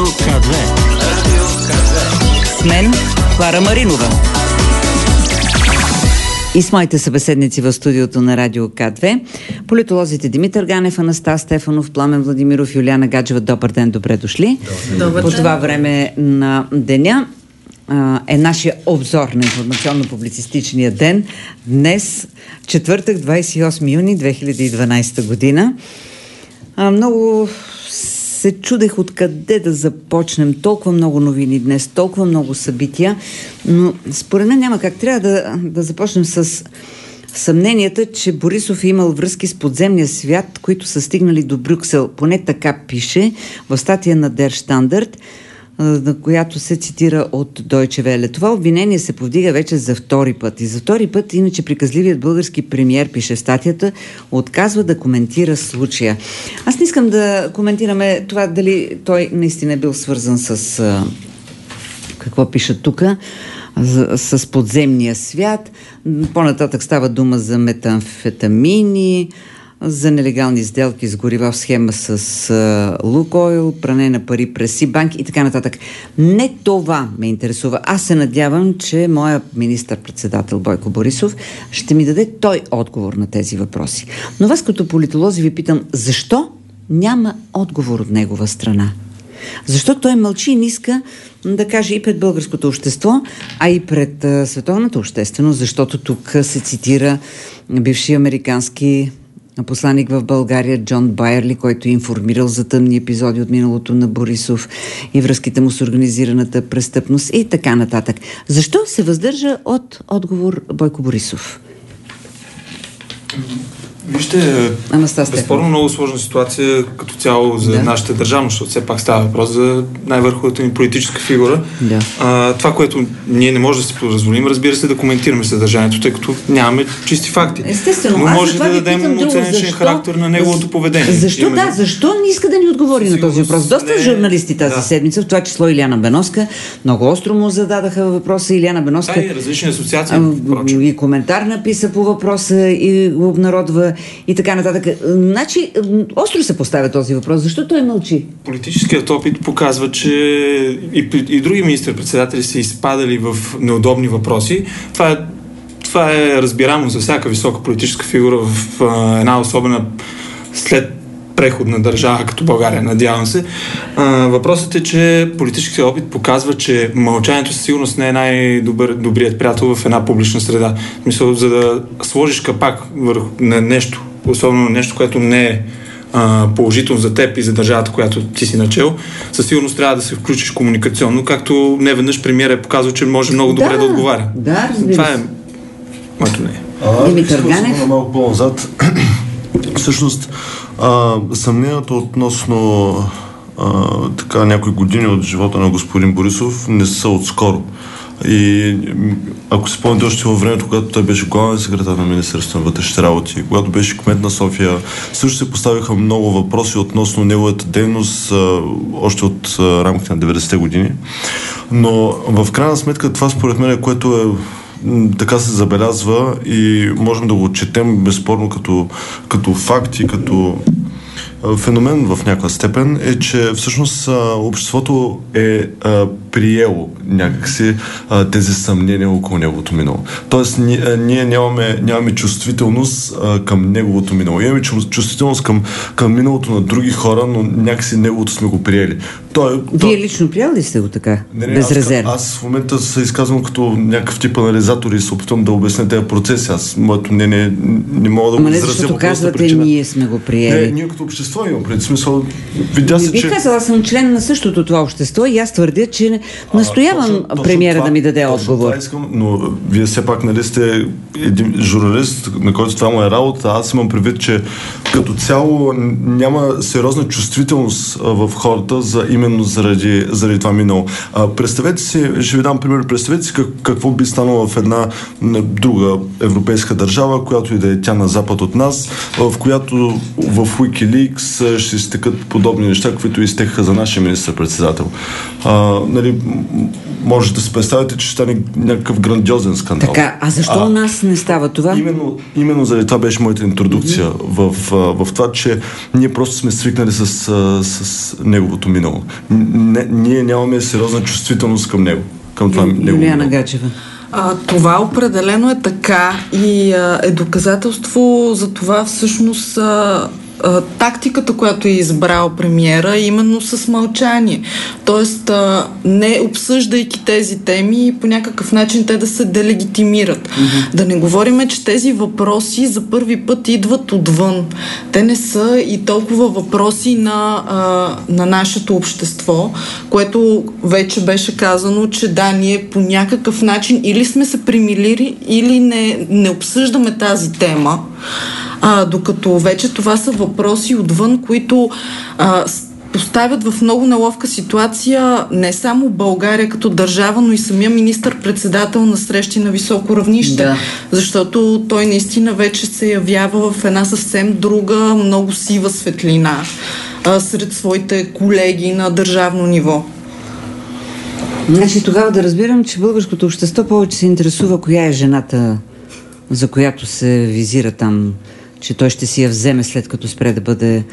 К2. С мен Клара Маринова. И с моите събеседници в студиото на Радио К2. Политолозите Димитър Ганев, Анастас Стефанов, Пламен Владимиров, Юлиана Гаджева. Добър ден, добре дошли. Добър ден. По това време на деня е нашия обзор на информационно-публицистичния ден. Днес, четвъртък, 28 юни 2012 година. Много се чудех откъде да започнем. Толкова много новини днес, толкова много събития, но според мен няма как. Трябва да започнем с съмненията, че Борисов е имал връзки с подземния свят, които са стигнали до Брюксел. Поне така пише в статия на Der Standard, на която се цитира от Deutsche Welle. Това обвинение се повдига вече за втори път. И за втори път, иначе приказливият български премиер, пише статията, отказва да коментира случая. Аз не искам да коментираме това дали той наистина е бил свързан с какво пише тук, с подземния свят. По-нататък става дума за метамфетамини, за нелегални сделки с горива в схема с Лукойл, пране на пари през Сибанк и така нататък. Не това ме интересува. Аз се надявам, че моя министър-председател Бойко Борисов ще ми даде той отговор на тези въпроси. Но вас като политолози ви питам, защо няма отговор от негова страна? Защо той мълчи и не иска да каже и пред българското общество, а и пред световната общественост, защото тук се цитира бивши американски посланик в България Джон Байерли, който е информирал за тъмни епизоди от миналото на Борисов и връзките му с организираната престъпност и така нататък. Защо се въздържа от отговор Бойко Борисов? Вижте, безспорно много сложна ситуация като цяло за нашата държава, защото все пак става въпрос за най-върховата ни политическа фигура. Това, което ние не можем да си позволим, разбира се, да коментираме съдържанието, тъй като нямаме чисти факти. Естествено, но може да дадем оценъчен характер на неговото поведение. Защо не иска да ни отговори на този въпрос? Доста журналисти тази седмица, в това число Илияна Беновска, много остро му зададаха въпроса. Илияна Беновска и различни асоциации и коментар написа по въпроса и го обнародва и така нататък. Значи, остро се поставя този въпрос. Защо той мълчи? Политическият опит показва, че и други министър-председатели са изпадали в неудобни въпроси. Това е разбираемо за всяка висока политическа фигура в една особена след преходна държава като България, надявам се. Въпросът е, че политическият опит показва, че мълчанието със сигурност не е най-добрият приятел в една публична среда. В смисъл, за да сложиш капак върху на нещо, особено нещо, което не е положително за теб и за държавата, която ти си начел, със сигурност трябва да се включиш комуникационно, както неведнъж премиерът е показал, че може много добре да отговаря. Да, разбира се. Това е моето мнение. Димитър Ганев. Малко по-назад. Всъщност, съмнението относно някои години от живота на господин Борисов не са отскоро. И ако се спомняте още във времето, когато той беше главен секретар на Министерството на вътрешните работи, когато беше кмет на София, също се поставиха много въпроси относно неговата дейност още от рамките на 90-те години. Но в крайна сметка това според мен, което така се забелязва и можем да го четем безспорно като факти, като феномен в някаква степен, е, че всъщност обществото е приело някакси тези съмнения около неговото минало. Тоест ние нямаме чувствителност към неговото минало. Имаме чувствителност към миналото на други хора, но някакси неговото сме го приели. Вие лично приели ли сте го така? Без резерва? Аз в момента се изказвам като някакъв тип анализатор и се опитвам да обясня тези процеси. Моето мнение не мога да го изразя. Защото казвате, ние сме го приели. Ние като общество имам пред смисъл. Видя се, бих казала, аз съм член на същото това общество и аз твърдя, че настоявам премиера да ми даде отговор. Искам, но вие все пак сте един журналист, на който това му е работа. Аз имам предвид, че като цяло няма сериозна чувствителност в хората именно заради това минало. Представете си, ще ви дам пример, представете си какво би станало в една друга европейска държава, която и да е тя на запад от нас, в която в Wikileaks ще изтекат подобни неща, които изтекаха за нашия министър-председател. може да се представите, че ще стане някакъв грандиозен скандал. Така, а защо у нас не става това? Именно заради това беше моята интродукция в това, че ние просто сме свикнали с неговото минало. Ние нямаме сериозна чувствителност към него. Към това Юлиана Гачева. Това определено е така и е доказателство за това всъщност тактиката, която е избрал премиера, именно с мълчание. Тоест, не обсъждайки тези теми, по някакъв начин те да се делегитимират. Да не говорим, че тези въпроси за първи път идват отвън. Те не са и толкова въпроси на нашето общество, което вече беше казано, че да, ние по някакъв начин или сме се примирили, или не обсъждаме тази тема. Докато вече това са въпроси отвън, които поставят в много неловка ситуация не само България като държава, но и самия министър-председател на срещи на високо равнище. Да. Защото той наистина вече се явява в една съвсем друга, много сива светлина сред своите колеги на държавно ниво. Значи тогава да разбирам, че българското общество повече се интересува коя е жената, за която се визира там, че той ще си я вземе след като спре да бъде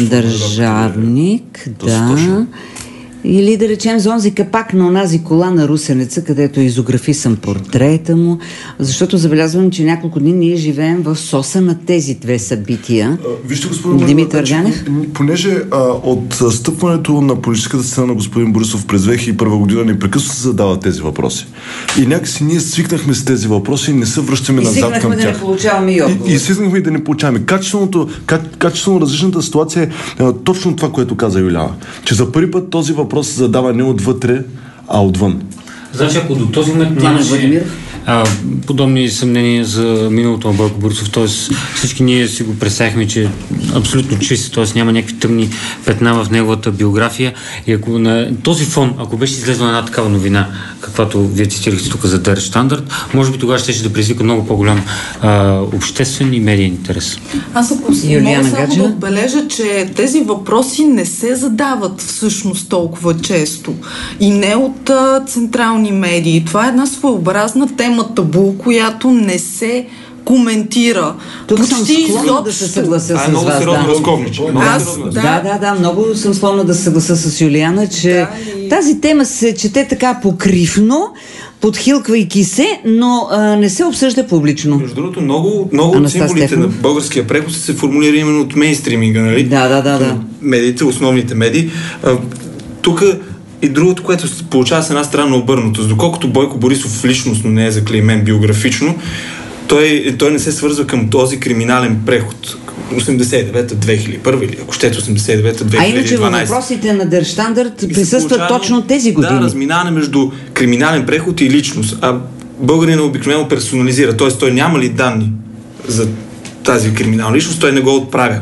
държавник. Да. Или да речем за онзи капак на онази кола на Русенеца, където изографисан портрета му, защото забелязвам, че няколко дни ние живеем в соса на тези две събития. Вижте, господин Димитър Ганев. Понеже от стъпването на политическата сцена на господин Борисов през 2001 година непрекъснато се задават тези въпроси. И някакси ние свикнахме с тези въпроси и не се връщаме назад към тях. Да не получаваме и отговор. И свикнахме да не получаваме. Качествено различната ситуация е точно това, което каза Юлиана. Че за първи път този въпрос се задава не отвътре, а отвън. Значи, ако до този момент нямаше подобни съмнения за миналото на Бойко Борисов, т.е. всички ние си го представихме, че е абсолютно чист, т.е. няма някакви тъмни петна в неговата биография, и ако на този фон, ако беше излезла една такава новина, каквато вие цитирахте тук за Der Standard, може би тогава ще да предизвика много по-голям обществен и медиен интерес. Аз ако мога само да отбележа, че тези въпроси не се задават всъщност толкова често и не от централни медии. Това е една своеобразна тема табу, която не се коментира. Тук съм склонна да се съглася с вас. Много сериозно разковниче. Да, много съм склонна да се съглася с Юлиана, че тази тема се чете така покривно, подхилквайки се, но не се обсъжда публично. Между другото, много от символите на българския преход се формулира именно от мейнстриминга, нали? Да. Медиите, основните медии. Тук и другото, което се получава с една страна обърнато. Доколкото Бойко Борисов личностно не е заклеймен биографично, той не се свързва към този криминален преход. 89-2001 или ако щете 89-2012. А иначе във въпросите на Der Standard присъстват точно тези години. Да, разминаване между криминален преход и личност. А българина обикновено персонализира. Т.е. той няма ли данни за тази криминална личност, той не го отправя.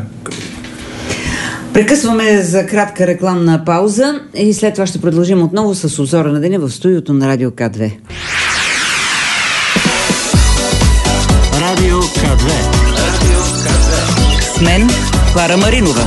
Прекъсваме за кратка рекламна пауза и след това ще продължим отново с обзора на деня в студиото на Радио К2. Радио К2. С мен Клара Маринова.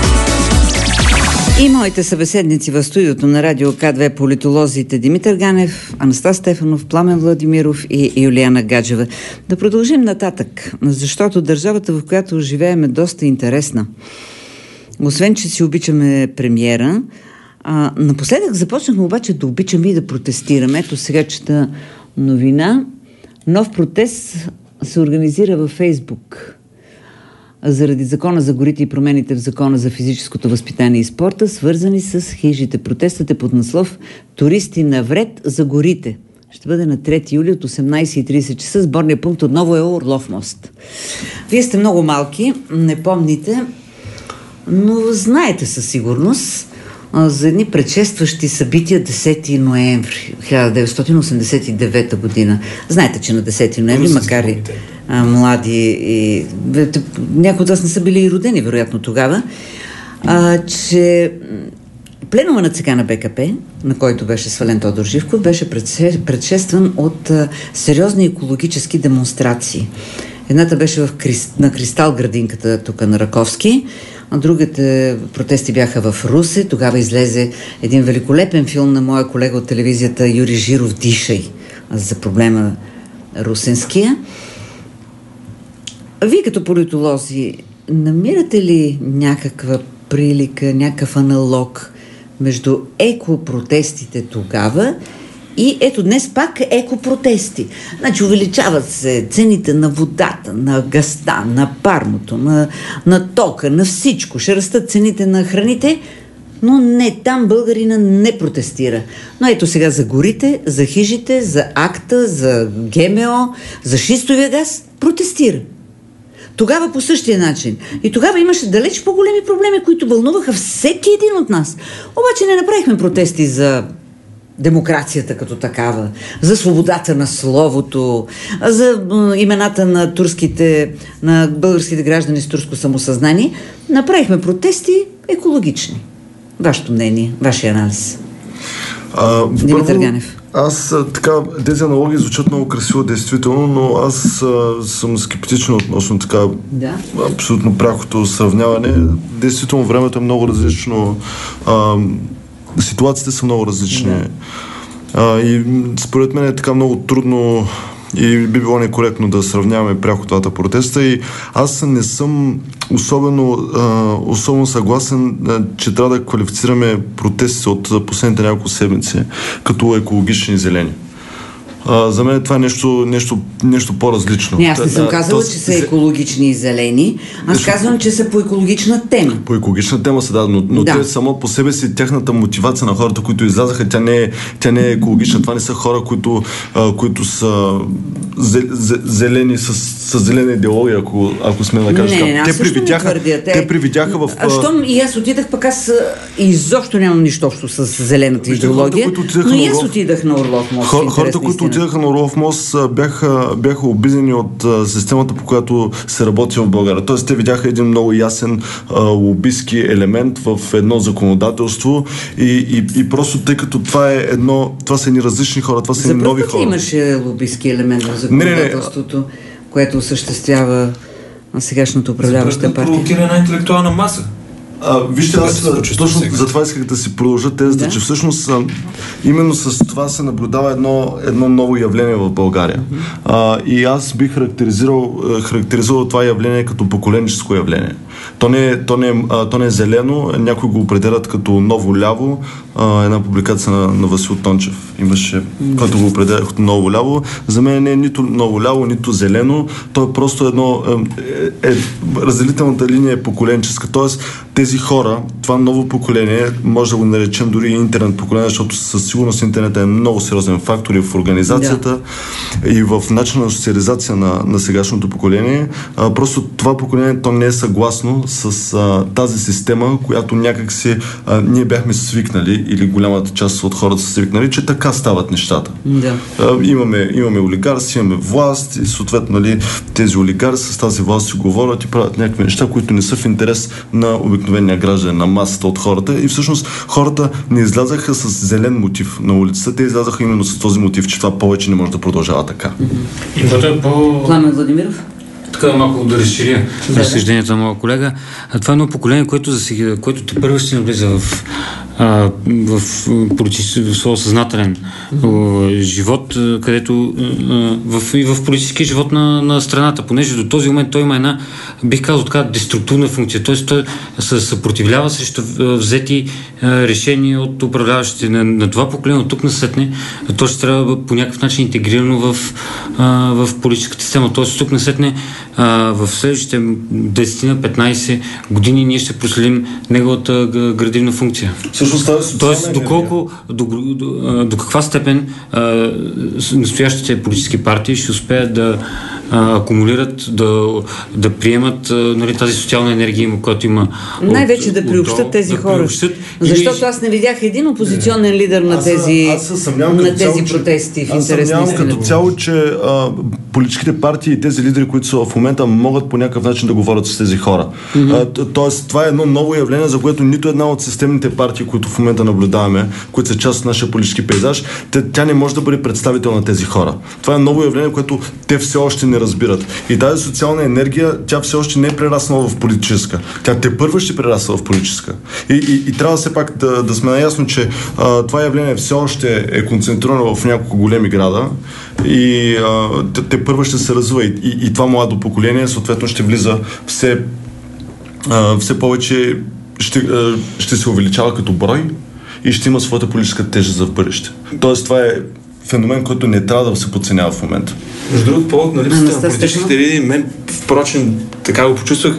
И моите събеседници в студиото на Радио К2, политолозите Димитър Ганев, Анастас Стефанов, Пламен Владимиров и Юлиана Гаджева. Да продължим нататък, защото държавата, в която живеем, е доста интересна. Освен, че си обичаме премиера, напоследък започнахме обаче да обичаме и да протестираме. Ето сега чета новина. Нов протест се организира във Фейсбук заради закона за горите и промените в закона за физическото възпитание и спорта, свързани с хижите. Протестът е под наслов "Туристи навред за горите". Ще бъде на 3 юли от 18:30 часа. Сборният пункт отново е Орлов мост. Вие сте много малки, не помните, но знаете със сигурност за едни предшестващи събития 10 ноември 1989 година. Знаете, че на 10 ноември, макар и млади и някои от вас не са били и родени, вероятно тогава, че пленума на ЦК на БКП, на който беше свален Тодор Живков, беше предшестван от сериозни екологически демонстрации. Едната беше на Кристал градинката тук на Раковски, Другите протести бяха в Русе. Тогава излезе един великолепен филм на моя колега от телевизията Юрий Жиров «Дишай» за проблема русенския. Вие като политолози намирате ли някаква прилика, някакъв аналог между екопротестите тогава и ето днес пак екопротести? Значи увеличават се цените на водата, на газта, на парното, на тока, на всичко. Ще растат цените на храните, но не, там българина не протестира. Но ето сега за горите, за хижите, за акта, за ГМО, за шистовия газ протестира. Тогава по същия начин. И тогава имаше далеч по-големи проблеми, които вълнуваха всеки един от нас. Обаче не направихме протести за демокрацията като такава, за свободата на словото, за имената на българските граждани с турско самосъзнание. Направихме протести екологични. Вашето мнение, вашия анализ. Димитър Ганев. Тези аналогии звучат много красиво, действително, но аз съм скептичен относно абсолютно прякото сравняване. Действително времето е много различно, ситуациите са много различни. И според мен е така много трудно и би било некоректно да сравняваме пряко двата протеста. И аз не съм особено съгласен, че трябва да квалифицираме протестите от последните няколко седмици като екологични и зелени. За мен това е нещо по-различно. Не, аз не съм казала, че са екологични и зелени. Аз казвам, че са по екологична тема. По екологична тема са, но те само по себе си, тяхната мотивация на хората, които излязаха, тя не е екологична. Това не са хора, които са зелени с зелена идеология, ако сме да кажем. Те привидяха в... Щом и аз отидах, пък аз изобщо нямам нищо общо с зелената идеология, но и аз отидах на Орлов мост. Хората, които отидаха на Орлов мост, бяха обидени от системата, по която се работи в България. Тоест, те видяха един много ясен лобистки елемент в едно законодателство и просто тъй като това са едни различни хора, това са едни нови хора. Имаше лобистки елемент в законодателството, което осъществява сегашното управляваща партия. Провокира една интелектуална маса. Вижте, точно за това исках да си продължа тезата, че всъщност именно с това се наблюдава едно ново явление в България. И аз бих характеризирал това явление като поколенческо явление. То не е зелено, някои го определят като ново ляво. Една публикация на Васил Тончев имаше, който го определя като ново ляво. За мен не е нито ново ляво, нито зелено. То е просто разделителната линия е поколенческа. Тоест, тези хора, това ново поколение, може да го наречем дори интернет поколение, защото със сигурност интернет е много сериозен фактор и в организацията, и в начина на социализация на сегашното поколение. Просто това поколение, то не е съгласно с тази система, която някак ние бяхме свикнали, или голямата част от хората са свикнали, че така стават нещата. Имаме олигарси, имаме власт и съответно тези олигарси с тази власт си говорят и правят някакви неща, които не са в интерес на обикновения граждан, на масата от хората. И всъщност хората не излязаха с зелен мотив на улицата, те излязаха именно с този мотив, че това повече не може да продължава така. И това е Пламен Владимиров? Така малко да разширя разсъждението на моя колега. Това е едно поколение, което те първо ще навлиза в своя съзнателен живот, където и в политически живот на страната, понеже до този момент той има една, бих казал така, деструктивна функция. Т.е. той се съпротивлява срещу взети решения от управляващите на това поколение. От тук насетне то ще трябва по някакъв начин интегрирано в политическата система. Т.е. тук насетне в следващите 10-15 години ние ще проследим неговата градивна функция. Тоест, до каква степен настоящите политически партии ще успеят да акумулират, да приемат тази социална енергия, която има. Най-вече да приобщат тези хора. Защото аз не видях един опозиционен лидер на тези протести в интерес на истината. Като цяло, че политическите партии и тези лидери, които са в момента, могат по някакъв начин да говорят с тези хора. Тоест, това е едно ново явление, за което нито една от системните партии, които в момента наблюдаваме, които са част от нашия политически пейзаж, тя не може да бъде представител на тези хора. Това е ново явление, което те все още не разбират. И тази социална енергия, тя все още не е прераснала в политическа. Тя тепърва ще прерасва в политическа. И трябва все пак да сме наясно, че това явление все още е концентрирано в няколко големи града и тепърва ще се развива. И това младо поколение съответно ще влиза все повече, ще се увеличава като брой и ще има своята политическа тежест за в бъдеще. Тоест, това е феномен, който не трябва да се подценява в момента. Между другото, повод на липсата на политическите лидери, мен, впрочем, така го почувствах,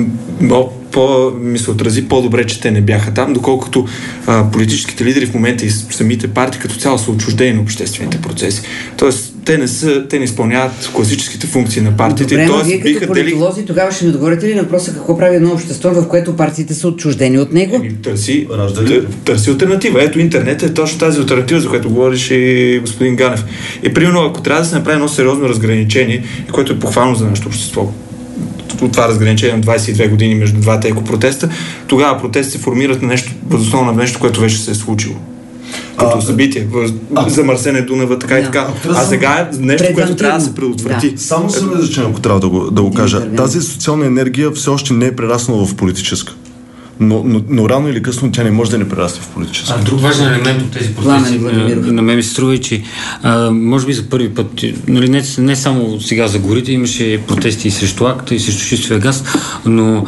ми се отрази по-добре, че те не бяха там, доколкото политическите лидери в момента и самите партии като цяло са отчуждени на обществените процеси. Тоест, те не изпълняват класическите функции на партиите. Добре, но вие като политолози тогава ще ми отговорите ли на въпроса какво прави едно общество, в което партиите са отчуждени от него? Търси алтернатива. Ето, интернет е точно тази алтернатива, за която говориш и господин Ганев. И примерно, ако трябва да се направи едно сериозно разграничение, което е похвално за нашето общество, от това разграничение на 22 години между двата екопротеста, тогава протести се формират на нещо, възоснова на нещо, което вече се е случило. Като събитие, замърсене Дунава, така и така. А сега е нещо, което трябва да се предотврати. Да. Само съм изречен, ако трябва да го кажа. Тази социална енергия все още не е прераснала в политическа. Но рано или късно тя не може да не прерасне в политическа. Друг важен елемент от тези протести на мен ми се струва, че може би за първи път, нали, не само сега за горите, имаше протести и срещу акта, и срещу шистовия газ, но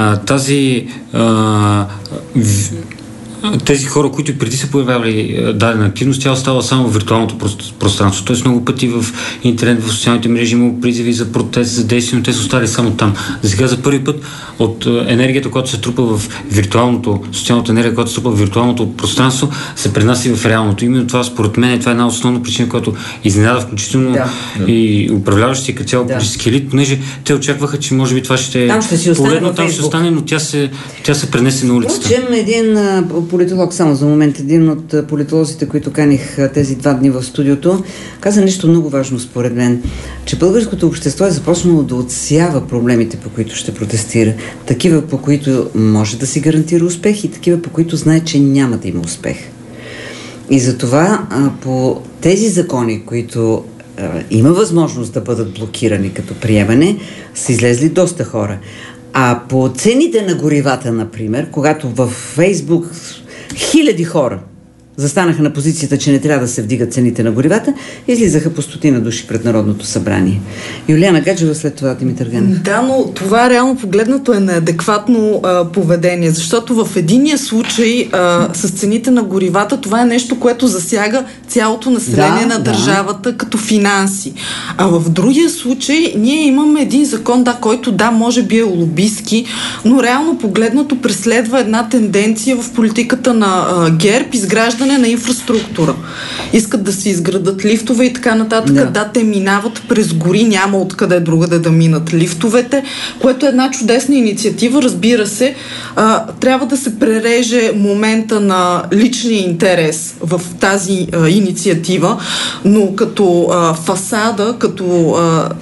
тези хора, които и преди са появявали дадена активност, тя остава само в виртуалното пространство. Тоест много пъти в интернет, в социалните мрежи има призиви за протест, за действие, но те са остали само там. За сега за първи път от енергията, която се трупа в виртуалното, социалната енергия, която се трупа в виртуалното пространство, се пренаси в реалното. Именно това, според мен, това е една основна причина, която изненада включително и управляващи като цяло политически елит, понеже те очакваха, че може би това ще е полезно, там ще остане, но тя се пренесе на улицата. Впрочем, един политолог, само за момент, един от политолозите, които каних тези 2 дни в студиото, каза нещо много важно според мен, че българското общество е започнало да отсява проблемите, по които ще протестира. Такива, по които може да си гарантира успех и такива, по които знае, че няма да има успех. И затова по тези закони, които има възможност да бъдат блокирани като приемане, са излезли доста хора. А по цените на горивата, например, когато във Фейсбук хиляди хора застанаха на позицията, че не трябва да се вдигат цените на горивата, излизаха по 100 души пред Народното събрание. Юлиана Гаджева, след това Димитър Ганев. Да, но това реално погледнато е неадекватно поведение, защото в единия случай с цените на горивата това е нещо, което засяга цялото население на държавата като финанси. А в другия случай ние имаме един закон, който може би е лобистки, но реално погледнато преследва една тенденция в политиката на ГЕРБ, изграждане на инфраструктура. Искат да се изградат лифтове и така нататък. Да, те минават през гори, няма откъде другаде да минат лифтовете, което е една чудесна инициатива. Разбира се, трябва да се пререже момента на личния интерес в тази инициатива, но като фасада, като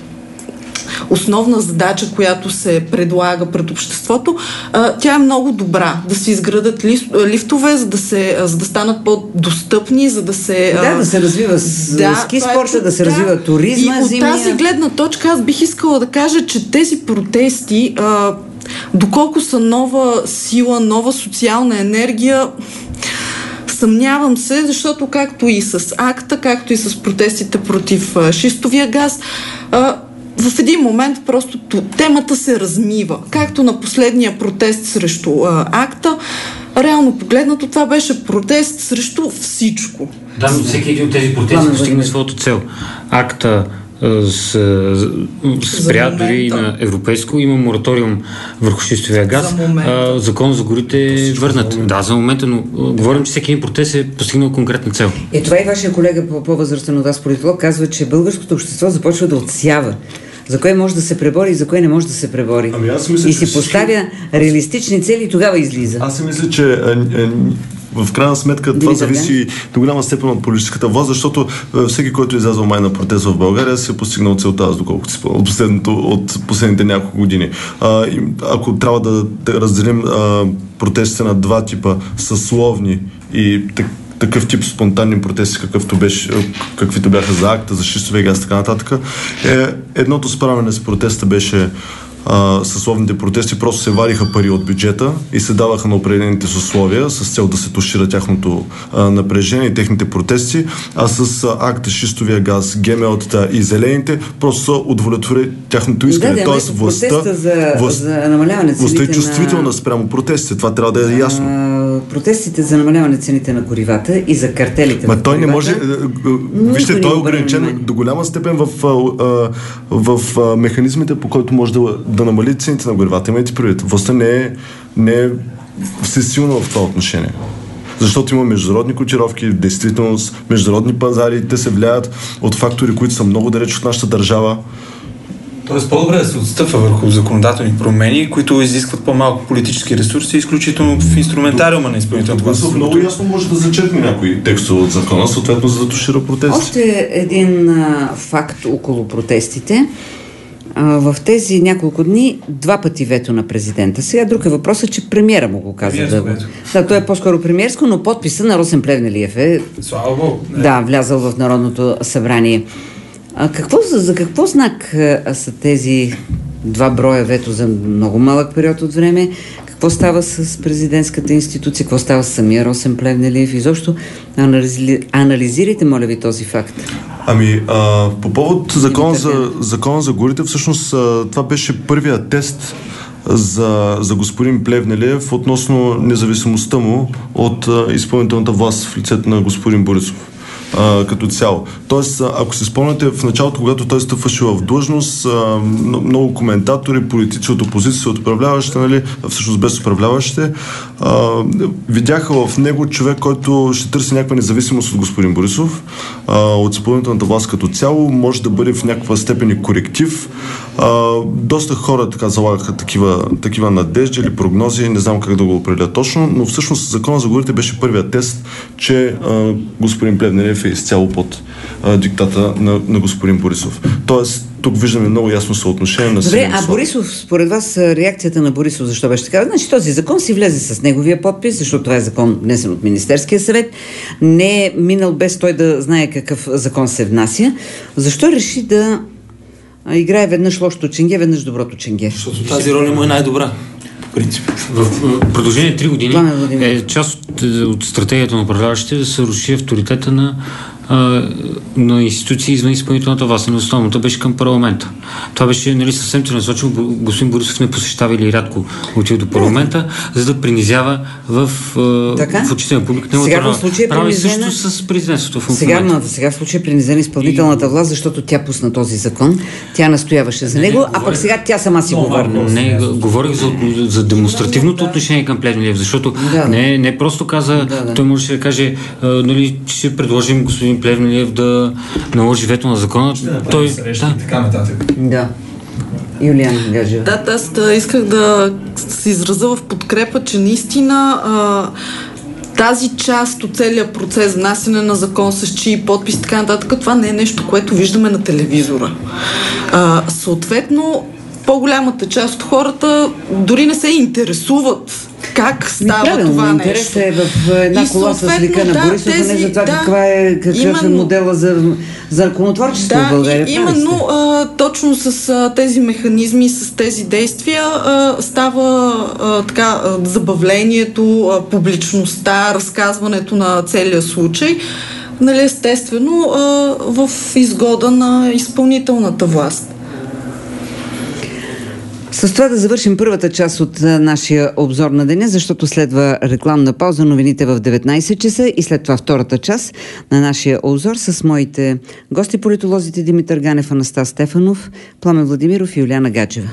основна задача, която се предлага пред обществото, тя е много добра. Да се изградат лифтове, за да станат по-достъпни, за да се... да се развива ски спорта, да се развива туризма. И от тази гледна точка аз бих искала да кажа, че тези протести, доколко са нова сила, нова социална енергия, съмнявам се, защото както и с акта, както и с протестите против шистовия газ, в един момент просто темата се размива. Както на последния протест срещу акта, реално погледнато това беше протест срещу всичко. Да, но всеки един от тези протести постигне своята цел. Акта спря дори и на европейско. Има мораториум върху шистовия газ. Закон за горите върнат. Да, за момента, но говорим, че всеки един протест е постигнал конкретна цел. Това и вашия колега по-възрастен от вас политолог казва, че българското общество започва да отсява за кое може да се пребори и за кое не може да се пребори. Мисля, и си поставя реалистични цели и тогава излиза. Аз си мисля, че в крайна сметка това зависи до голяма степен от политическата власт, защото всеки, който е излязъл май на протест в България, си е постигнал целта, доколкото си от последните няколко години. Ако трябва да разделим протестите на два типа, съсловни и такъв тип спонтанни протести, каквито бяха за акта, за шистовия газ, така нататък. Едното справяне с протеста беше съсловните протести, просто се вадиха пари от бюджета и се даваха на определените съсловия с цел да се тушира тяхното напрежение и техните протести, а с акта, шистовия газ, ГМО-тата и зелените просто са удовлетвори тяхното искане. Тоест властта е чувствителна спрямо протестите. Това трябва да е ясно. Протестите за намаляване цените на горивата и за картелите. Той не може. Вижте, той е ограничен до голяма степен в механизмите, по който може да намали цените на горивата. Имайте предвид. Властта не е всесилна в това отношение. Защото има международни котировки, действителност, международни пазари, те се влияят от фактори, които са много далеч от нашата държава. Тоест по-добре да се отстъпва върху законодателни промени, които изискват по-малко политически ресурси, изключително в инструментариума на изпълнителната власт. Много ясно може да зачеркне някои текстове от закона, съответно за да тушира протести. Още един факт около протестите. В тези няколко дни 2 пъти вето на президента. Сега друг е въпросът, че премиера му го каза. Да, той е по-скоро премиерско, но подписа на Росен Плевнелиев е влязъл в Народното събрание. За какво знак са тези 2 броя вето за много малък период от време? Какво става с президентската институция? Какво става с самия Росен Плевнелиев? Изобщо анализирайте, моля ви, този факт. По повод закона за горите, всъщност това беше първият тест за господин Плевнелиев относно независимостта му от изпълнителната власт в лицето на господин Борисов. Като цяло. Тоест, ако се спомняте, в началото, когато той стъпваше в длъжност, много коментатори, политици от опозиция, от управляващите, всъщност без управляващите, видяха в него човек, който ще търси някаква независимост от господин Борисов, от изпълнителната власт като цяло, може да бъде в някаква степен и коректив. Доста хора така залагаха такива надежди или прогнози, не знам как да го определя точно, но всъщност закона за горите беше първият тест, че господин Плевнелиев е изцяло под диктата на господин Борисов. Тоест, тук виждаме много ясно съотношение на силно. Добре, а Борисов, според вас, реакцията на Борисов, защо беше така? Значи този закон си влезе с неговия подпис, защото това е закон внесен от Министерския съвет. Не е минал без той да знае какъв закон се внася. Защо реши да играе веднъж лошото ченге, веднъж доброто ченге? Защото тази роля му е най-добра. Принцип. В продължение 3 години е част от стратегията на управляващите да се руши авторитета на институции извън изпълнителната власт. Но основното беше към парламента. Това беше съвсем целенасочено. Господин Борисов не посещава или рядко отива до парламента, за да принизява в очите на публиката. Сега в случая прави също с президентството. Сега в случая принизена изпълнителната власт, защото тя пусна този закон. Тя настояваше за него, а пък сега тя сама си го върна. Не, говорих за демонстративното отношение към Плевнелиев, защото не просто каза, той можеше да каже, ще предложим господин Плевнелиев да наложи вето на закона. Така нататък. Да. Юлиан Гаджева. Аз исках да се изразя в подкрепа, че наистина тази част от целия процес, внасяне на закон с чии подпис, така нататък, това не е нещо, което виждаме на телевизора. Съответно, по-голямата част от хората дори не се интересуват как става това нещо. Интерес е в една кола с лика на Борисов, а не за това какъв е модела за законотворчество в България. Именно точно с тези механизми, с тези действия става забавлението, публичността, разказването на целия случай, естествено в изгода на изпълнителната власт. С това да завършим първата част от нашия обзор на деня, защото следва рекламна пауза, новините в 19 часа и след това втората част на нашия обзор с моите гости, политолозите Димитър Ганев, Анастас Стефанов, Пламен Владимиров и Юлиана Гаджева.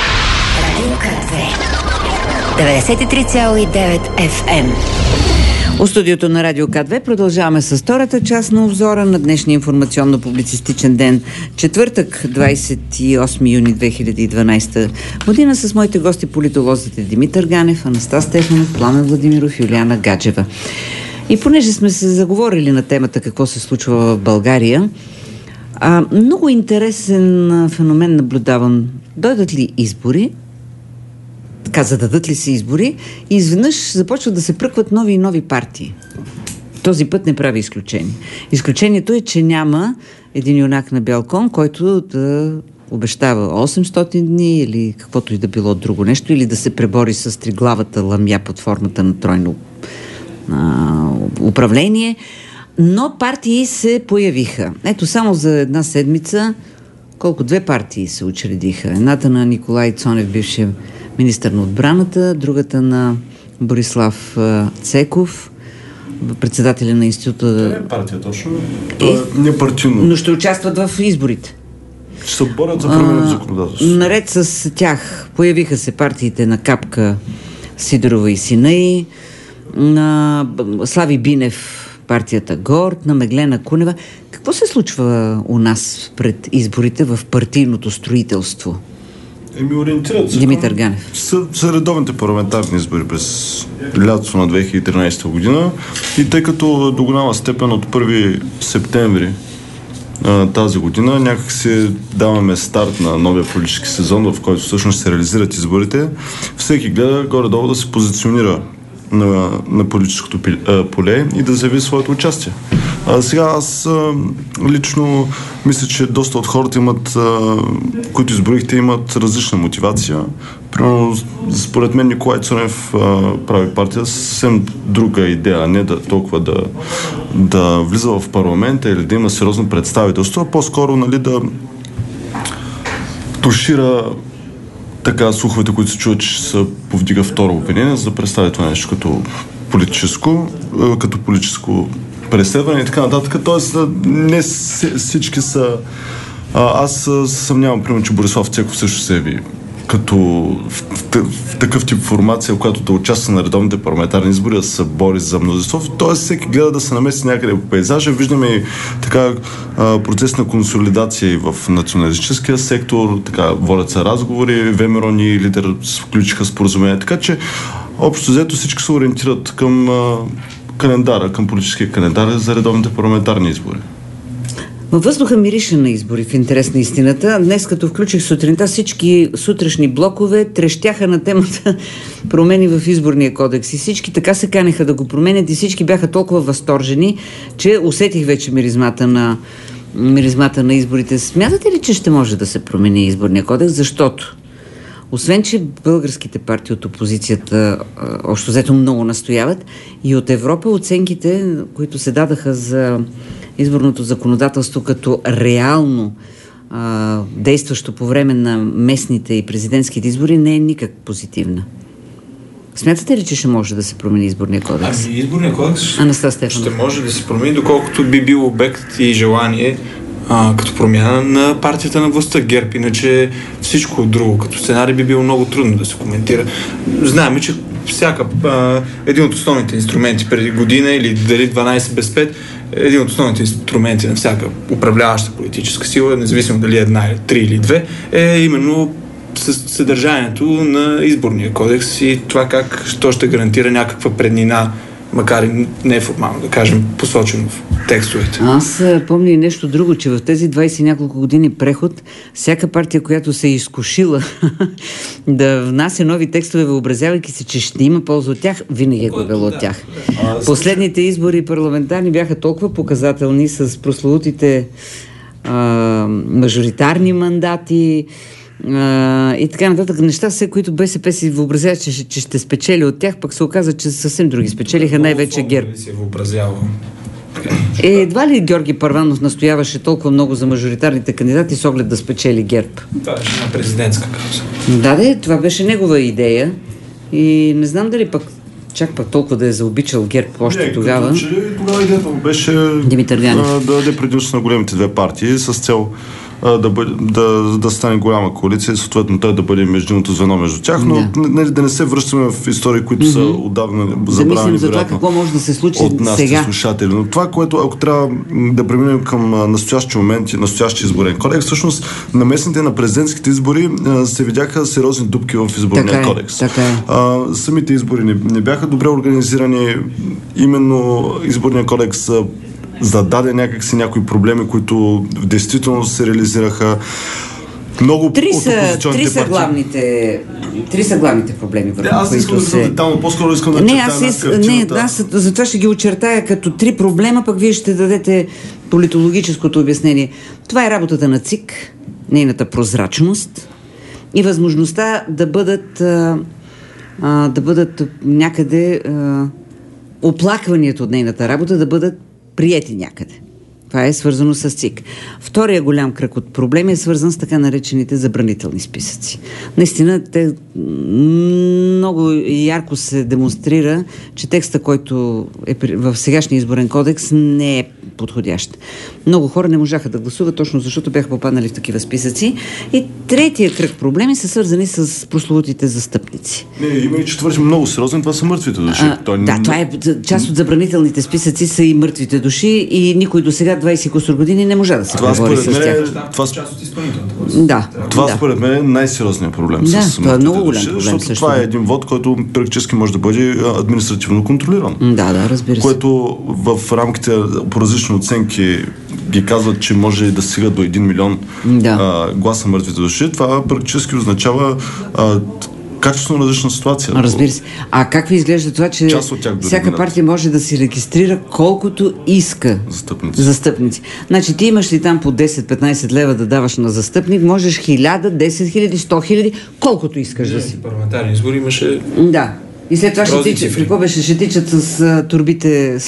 Радио К2 93,9 FM. От студиото на Радио К2 продължаваме с втората част на обзора на днешния информационно-публицистичен ден. Четвъртък, 28 юни 2012 година, с моите гости политолозите Димитър Ганев, Анастас Стефанов, Пламен Владимиров, Юлиана Гаджева. И понеже сме се заговорили на темата какво се случва в България, много интересен феномен наблюдавам. Дойдат ли избори, зададат ли се избори и изведнъж започват да се пръкват нови и нови партии. Този път не прави изключение. Изключението е, че няма един юнак на бял кон, който да обещава 800 дни или каквото и да било друго нещо, или да се пребори с триглавата ламя под формата на тройно управление. Но партии се появиха. Ето, само за една седмица две партии се учредиха. Едната на Николай Цонев, бившия министър на отбраната, другата на Борислав Цеков, председателя на института... Това е партия, точно. Това е непартийно. Но ще участват в изборите. Ще се борят за промени в законодателството. Наред с тях появиха се партиите на Капка Сидорова и сина й, на Слави Бинев партията ГОРД, на Меглена Кунева. Какво се случва у нас пред изборите в партийното строителство? Ориентират се Димитър Ганев. Са редовните парламентарни избори през лятото на 2013 година и тъй като до голяма степен от 1 септември тази година някак си даваме старт на новия политически сезон, в който всъщност се реализират изборите, всеки гледа горе-долу да се позиционира на политическото поле и да заяви своето участие. Сега аз лично мисля, че доста от хората имат, които изборихте, имат различна мотивация. Примерно, според мен Николай Цонев прави партия съвсем друга идея, а не толкова да влиза в парламента или да има сериозно представителство, а по-скоро да тушира така слуховете, които се чуват, че се повдига второ обвинение, за да представи това нещо като политическо преследване и така нататък. Тоест, не всички са... Аз съмнявам, примерно, че Борислав Цеков също се яви като в такъв тип формация, която да участва на редовните парламентарни избори, да се бори за мнозинство. Тоест, всеки гледа да се намеси някъде по пейзажа. Виждаме и така процес на консолидация и в националистическия сектор, така водят се разговори, ВМРО и лидер включиха споразумение. Така че, общо взето всички се ориентират към календара, към политическия календар за редовните парламентарни избори. Във въздуха мирише на избори, в интерес на истината. Днес, като включих сутринта, всички сутрешни блокове трещяха на темата промени в изборния кодекс. И всички така се канеха да го променят и всички бяха толкова възторжени, че усетих вече миризмата на изборите. Смятате ли, че ще може да се промени изборния кодекс? Защото освен, че българските партии от опозицията общо взето много настояват, и от Европа оценките, които се дадаха за изборното законодателство като реално действащо по време на местните и президентските избори, не е никак позитивна. Смятате ли, че ще може да се промени изборния кодекс? Изборния кодекс ще може да се промени, доколкото би бил обект и желание като промяна на партията на властта ГЕРБ. Иначе всичко друго като сценарий би било много трудно да се коментира. Знаем, че един от основните инструменти преди година или дали 12 без 5, един от основните инструменти на всяка управляваща политическа сила, независимо дали една или 3 или 2, е именно съдържанието на изборния кодекс и това как то ще гарантира някаква преднина, макар и неформално, да кажем, посочено в текстовете. Аз помня и нещо друго, че в тези 20 няколко години преход, всяка партия, която се е изкушила да внася нови текстове, въобразявайки се, че ще има полза от тях, винаги е губело от тях. Последните избори парламентарни бяха толкова показателни с прословутите мажоритарни мандати, и така нататък. Неща, все, които БСП си въобразява, че ще спечели от тях, пък се оказа, че съвсем други спечелиха, най-вече ГЕРБ. Едва ли Георги Първанов настояваше толкова много за мажоритарните кандидати с оглед да спечели ГЕРБ? Това беше на президентска кауза. Да, това беше негова идея и не знам дали чак толкова да е заобичал ГЕРБ още тогава. Тогава идеята му беше Димитър Ганев да даде предимство на големите две партии с цел да стане голяма коалиция и съответно той да бъде междинното звено между тях, но да не се връщаме в истории, които са отдавна забравени, за това какво може да се случи от нас сега. Слушатели. Но това, което ако трябва да преминем към настоящия момент и настоящия изборен кодекс, всъщност на местните, на президентските избори се видяха сериозни дупки в изборния кодекс. Самите избори не бяха добре организирани. Именно изборния кодекс зададе някакси някои проблеми, които в действителност се реализираха. Много Три са главните проблеми. Аз искам да съм детално, по-скоро искам да чертая аз затова ще ги очертая като 3 проблема, пък вие ще дадете политологическото обяснение. Това е работата на ЦИК, нейната прозрачност и възможността да бъдат някъде оплакванията от нейната работа да бъдат приети някъде. Това е свързано с ЦИК. Втория голям кръг от проблеми е свързан с така наречените забранителни списъци. Наистина, те много ярко се демонстрира, че текста, който е в сегашния изборен кодекс, не е подходящ. Много хора не можаха да гласуват, точно защото бяха попаднали в такива списъци. И третия кръг проблеми са свързани с прословутите застъпници. Има и четвърти много сериозен, това са мъртвите души. Това е част от забранителните списъци, са и мъртвите души и никой до сега 20 кусор години не можа да се говори с тях. Това част от изпълнителната. Това според мен е най-сериозният проблем с това е много голям проблем. Защото това е един вод, който практически може да бъде административно контролиран. Да, разбира се. Което в рамките по различни оценки ги казват, че може да стига до 1 милион гласа мъртвите души. Това практически означава качествено различна ситуация. Разбира се. А как ви изглежда това, че всяка партия може да си регистрира колкото иска застъпници? Значи ти имаш ли там по 10-15 лева да даваш на застъпник, можеш 1000, 10 000, 100 000, колкото искаш да си. Парламентарни избори имаше... Да. И след това ще тичат с турбите.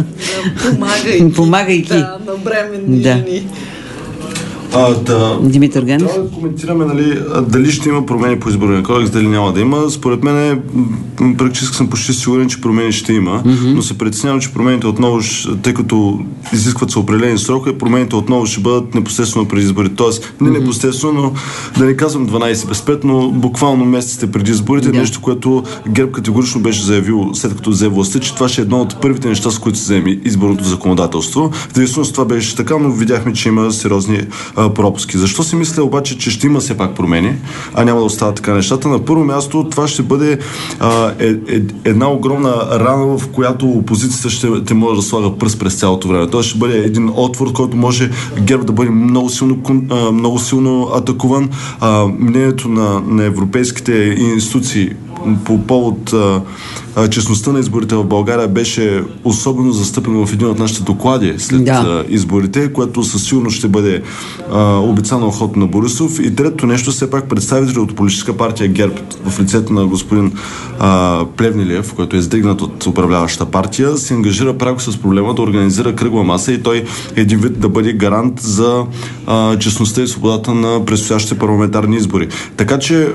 Помагайки. Да, на бременни жени. Димитър Ганев? Трябва да коментираме дали ще има промени по изборния кодекс, дали няма да има. Според мен практически съм почти сигурен, че промени ще има, но се притеснявам, че промените отново, тъй като изискват се определени срокове, промените отново ще бъдат непосредствено преди изборите. Тоест, не непосредствено, но да не казвам 12 без 5, но буквално месеците преди изборите, нещо, което ГЕРБ категорично беше заявил, след като взе властта, че това ще е едно от първите неща, с които се вземе изборното законодателство. В действителност това беше така, но видяхме, че има сериозни пропуски. Защо си мисля обаче, че ще има все пак промени, а няма да остават така нещата? На първо място това ще бъде една огромна рана, в която опозицията ще може да слага пръст през цялото време. Това ще бъде един отвор, който може ГЕРБ да бъде много силно атакуван. Мнението на европейските институции по повод честността на изборите в България беше особено застъпено в един от нашите доклади след изборите, което със сигурност ще бъде обицано охото на Борисов. И трето нещо, все пак представители от политическа партия ГЕРБ в лицето на господин Плевнелиев, който е издигнат от управляващата партия, се ангажира пряко с проблема да организира кръгла маса и той един вид да бъде гарант за честността и свободата на предстоящите парламентарни избори. Така че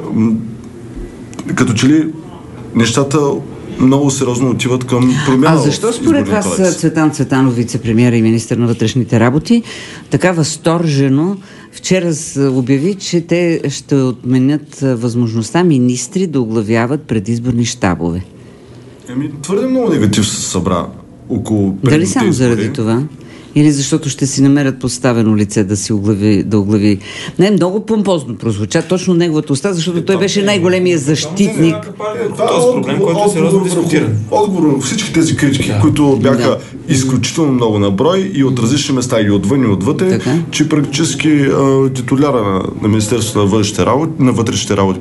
като че ли нещата много сериозно отиват към промяна. А защо според вас Цветан Цветанов, вице-премиер и министър на вътрешните работи, така възторжено вчера обяви, че те ще отменят възможността министри да оглавяват предизборни щабове? Твърде много негатив се събра около предните дали само избори? Заради това? Или защото ще си намерят подставено лице да оглави. Не, много помпозно прозвуча точно неговата уста, защото той беше най-големия защитник. Този проблем, който е сериозно дискутиран. Отговор на всички тези критики, които бяха изключително много на брой и от различни места, и отвън и отвътре, че практически титуляра на Министерството на вътрешните работи,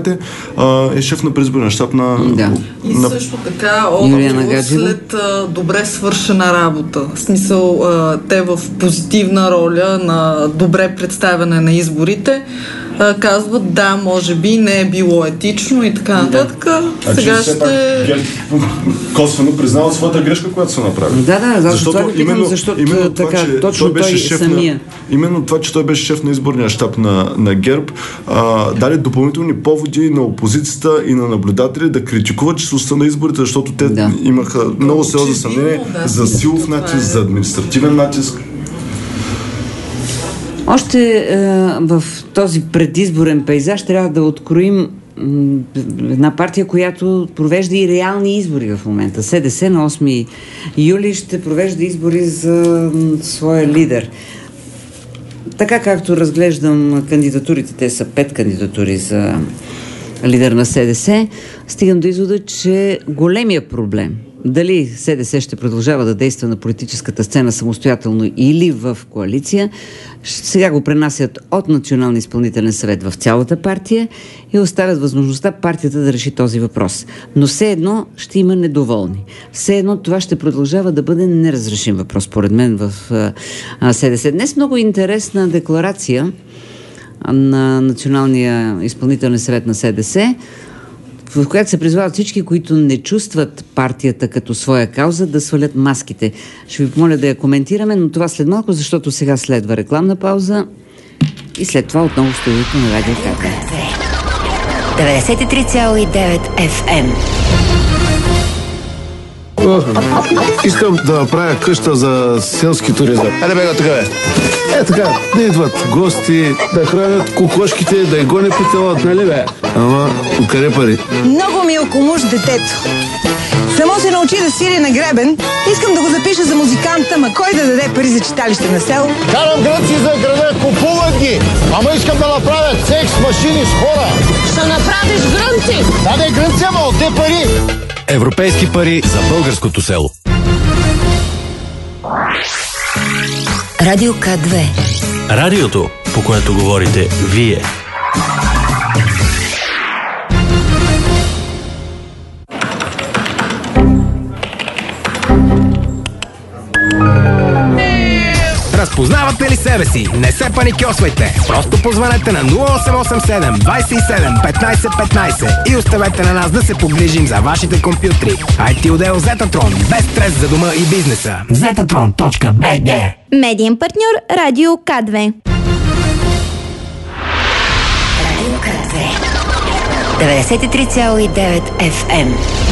е шеф на предизборния щаб на... И също така след добре свършена работа. В смисъл, те в позитивна роля на добре представяне на изборите казват, да, може би не е било етично и така нататък. Сега ще... Косвено признава своята грешка, която са направили. Защото той самия. Именно това, че той беше шеф на изборния щаб на ГЕРБ, даде допълнителни поводи на опозицията и на наблюдатели да критикуват честността на изборите, защото те имаха много сериозно съмнение за силов натиск, за административен натиск. Още в този предизборен пейзаж трябва да откроим една партия, която провежда и реални избори в момента. СДС на 8 юли ще провежда избори за своя лидер. Така както разглеждам кандидатурите, те са 5 кандидатури за лидер на СДС, стигам до извода, че големия проблем дали СДС ще продължава да действа на политическата сцена самостоятелно или в коалиция, сега го пренасят от Националния изпълнителен съвет в цялата партия и оставят възможността партията да реши този въпрос. Но все едно ще има недоволни. Все едно това ще продължава да бъде неразрешим въпрос, според мен, в СДС. Днес много интересна декларация на Националния изпълнителен съвет на СДС, в която се призвават всички, които не чувстват партията като своя кауза, да свалят маските. Ще ви помоля да я коментираме, но това след малко, защото сега следва рекламна пауза и след това отново студиото на Радио КТВ. 93,9 FM. Искам да направя къща за селски туризъм. Айде бега така, бе. Така, да идват гости, да хранят кокошките, да и гони петелат, нали бе? Ама, откъде пари? Много милко муж детето. Само се научи да свири на гребен. Искам да го запиша за музиканта, ма кой да даде пари за читалище на село? Карам гръци за града, купуват ги. Ама искам да направят секс машини с хора. Ще направиш грънци! Да, грънци, ама отде пари. Европейски пари за българското село. Радио К2. Радиото, по което говорите вие. Разпознавате ли себе си? Не се паникьосвайте. Просто позванете на 0887 27 15 15 и оставете на нас да се погрижим за вашите компютри. IT отдел Zetatron. Без стрес за дома и бизнеса. Zetatron.bg. Медиен партньор Радио К2. Радио К2. 93,9 FM.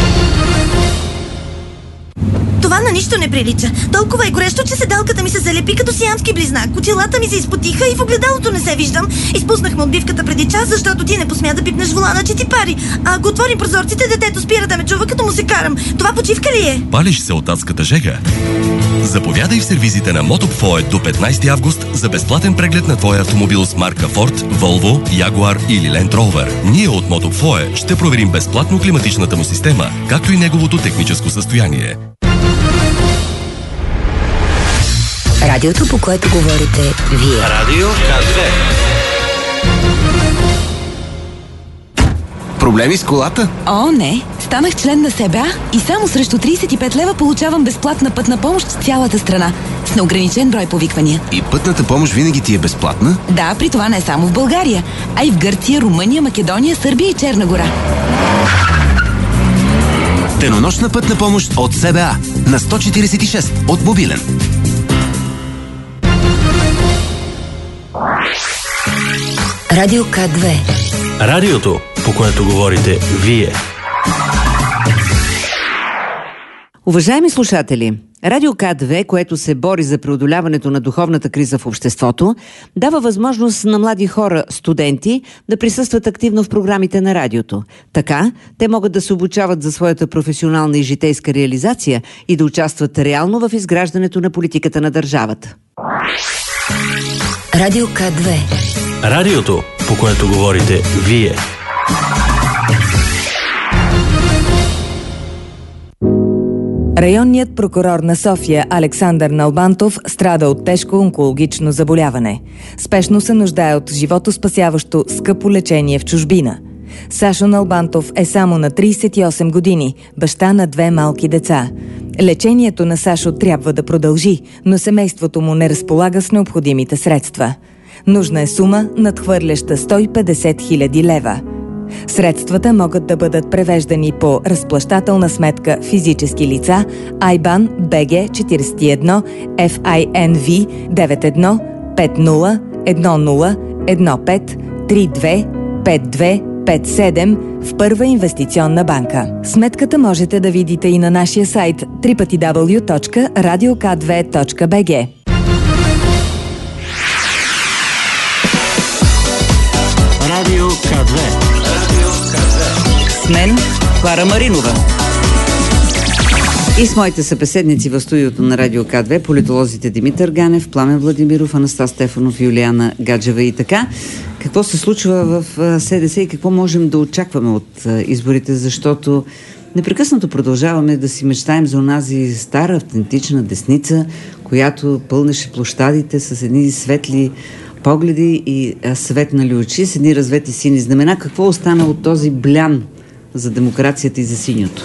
Това на нищо не прилича. Толкова е горещо, че седалката ми се залепи като сиамски близнак. Очилата ми се изпотиха и в огледалото не се виждам. Изпуснахме отбивката преди час, защото ти не посмя да пипнеш волана, че ти пари. А ако отворим прозорците, детето спира да ме чува, като му се карам. Това почивка ли е? Палиш се от адската жега? Заповядай в сервизите на Мотопфое до 15 август за безплатен преглед на твоя автомобил с марка Ford, Volvo, Jaguar или Land Rover. Ние от Мотопфое ще проверим безплатно климатичната му система, както и неговото техническо състояние. Радиото, по което говорите вие. Радио К2. Проблеми с колата? О, не. Станах член на СБА и само срещу 35 лева получавам безплатна пътна помощ в цялата страна. С неограничен брой повиквания. И пътната помощ винаги ти е безплатна? Да, при това не само в България, а и в Гърция, Румъния, Македония, Сърбия и Черна гора. Денонощна пътна помощ от СБА на 146 от мобилен. Радио К2. Радиото, по което говорите вие. Уважаеми слушатели, Радио К2, което се бори за преодоляването на духовната криза в обществото, дава възможност на млади хора, студенти, да присъстват активно в програмите на радиото. Така, те могат да се обучават за своята професионална и житейска реализация и да участват реално в изграждането на политиката на държавата. Радио К2. Радиото, по което говорите вие. Районният прокурор на София Александър Налбантов страда от тежко онкологично заболяване. Спешно се нуждае от животоспасяващо скъпо лечение в чужбина. Сашо Налбантов е само на 38 години, баща на 2 малки деца. Лечението на Сашо трябва да продължи, но семейството му не разполага с необходимите средства. Нужна е сума, надхвърляща 150 000 лева. Средствата могат да бъдат превеждани по разплащателна сметка физически лица IBAN BG 41 FINV 91 50 10 15 32 52 57 в Първа инвестиционна банка. Сметката можете да видите и на нашия сайт www.radiok2.bg. мен, Клара Маринова. И с моите събеседници в студиото на Радио К2, политолозите Димитър Ганев, Пламен Владимиров, Анастас Стефанов, Юлиана Гаджева и така. Какво се случва в СДС и какво можем да очакваме от изборите, защото непрекъснато продължаваме да си мечтаем за онази стара, автентична десница, която пълнеше площадите с едни светли погледи и светнали очи, с едни развети сини знамена. Какво остана от този блян за демокрацията и за синьото?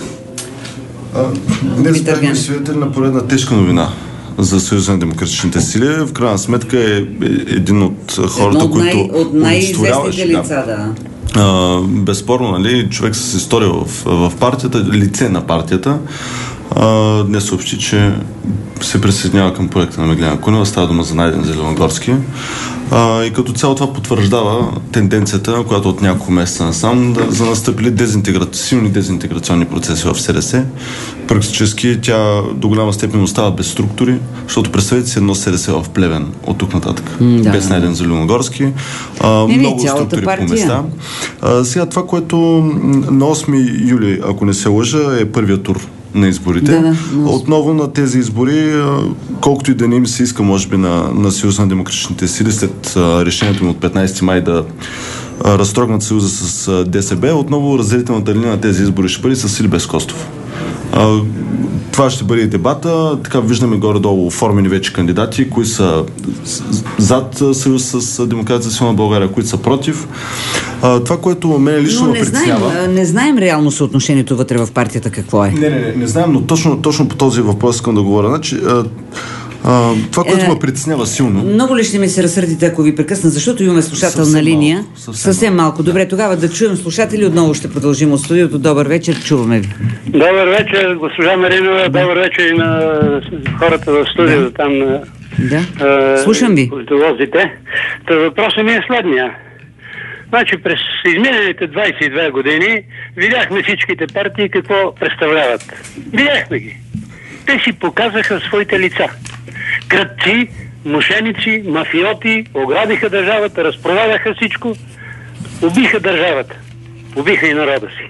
Днес бяхме свидетели на поредна тежка новина за Съюза на демократичните сили. В крайна сметка е един от хората, които от най-известните лица, да. Безспорно, нали, човек с история в партията, лице на партията, днес съобщи, че се присъединява към проекта на Меглена Кунева. Става дума за Найден Зеленогорски. И като цяло това потвърждава тенденцията, която от няколко месеца насам за настъпили силни дезинтеграционни процеси в СДС. Практически тя до голяма степен остава без структури, защото представете си едно СДС в Плевен от тук нататък. Без Найден Зеленогорски. Много структури по места. Сега това, което на 8 юли, ако не се лъжа, е първият тур на изборите. Отново на тези избори, колкото и да не им се иска, може би, на Съюза на демократичните сили, след решението им от 15 май да разтрогнат Съюза с ДСБ, отново разделителната линия на тези избори ще бъде с или без Костов. Това ще бъде дебата. Така виждаме горе-долу оформени вече кандидати, които са зад Съюз с Демокрация за силна България, които са против. Това, което мен лично ме притеснява... Не знаем реално съотношението вътре в партията какво е. Не знаем, но точно по този въпрос искам да говоря. Значи, това, което ме притеснява силно... Много ли ще ми се разсърдите, ако ви прекъсна, защото имаме слушателна линия? Съвсем малко. Добре, тогава да чуем слушатели. Отново ще продължим от студиото. Добър вечер, чуваме ви. Добър вечер, госпожа Маринова. Добър вечер и на хората в студиото там. Слушам ви. Политолозите. Въпросът ми е следния. Значи през изминалите 22 години видяхме всичките партии какво представляват. Видяхме ги. Те си показаха своите лица. Кръдци, мошеници, мафиоти, ограбиха държавата, разпродадаха всичко, убиха държавата, убиха и народа си.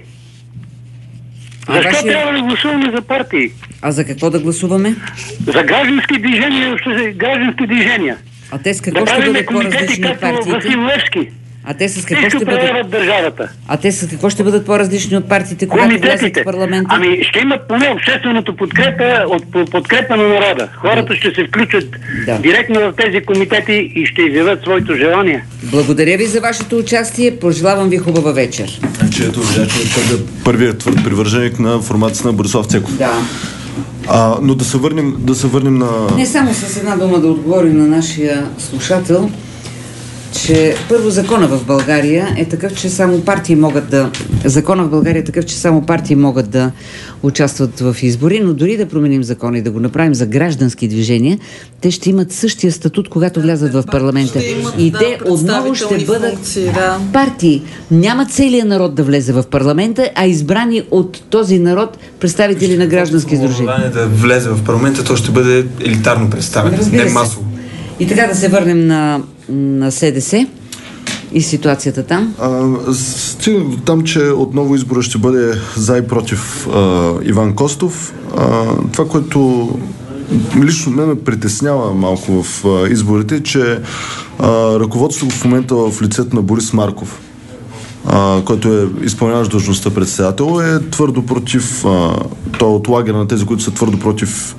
Защо трябва да гласуваме за партии? А за какво да гласуваме? За граждански движения. А те с какво ще бъдат по-различни от партиите? А те с какво ще бъдат държавата? А те с какво ще бъдат по-различни от партиите, когато влязат в парламента? Ами ще имат поне общественото подкрепа на народа. Хората ще се включат директно в тези комитети и ще изявят своето желание. Благодаря ви за вашето участие. Пожелавам ви хубава вечер. Ето, първият твърд привърженик на формацията на Борислав Цеков. Да. Но да се върнем на... Не само с една дума да отговорим на нашия слушател, че първо закона в България е такъв, че само партии могат да... Закона в България е такъв, че само партии могат да участват в избори, но дори да променим закона и да го направим за граждански движения, те ще имат същия статут, когато влязат в парламента. И те отново ще бъдат партии. Няма целият народ да влезе в парламента, а избрани от този народ представители на граждански сдружения. Да влезе в парламента, то ще бъде елитарно представен, не масово. И така да се върнем на СДС и ситуацията там. Стигна до там, че отново избора ще бъде за и против Иван Костов. Това, което лично мен ме притеснява малко в изборите, е, че ръководството в момента в лицето на Борис Марков, който е изпълняващ длъжността председател, е твърдо против, той от лагера на тези, които са твърдо против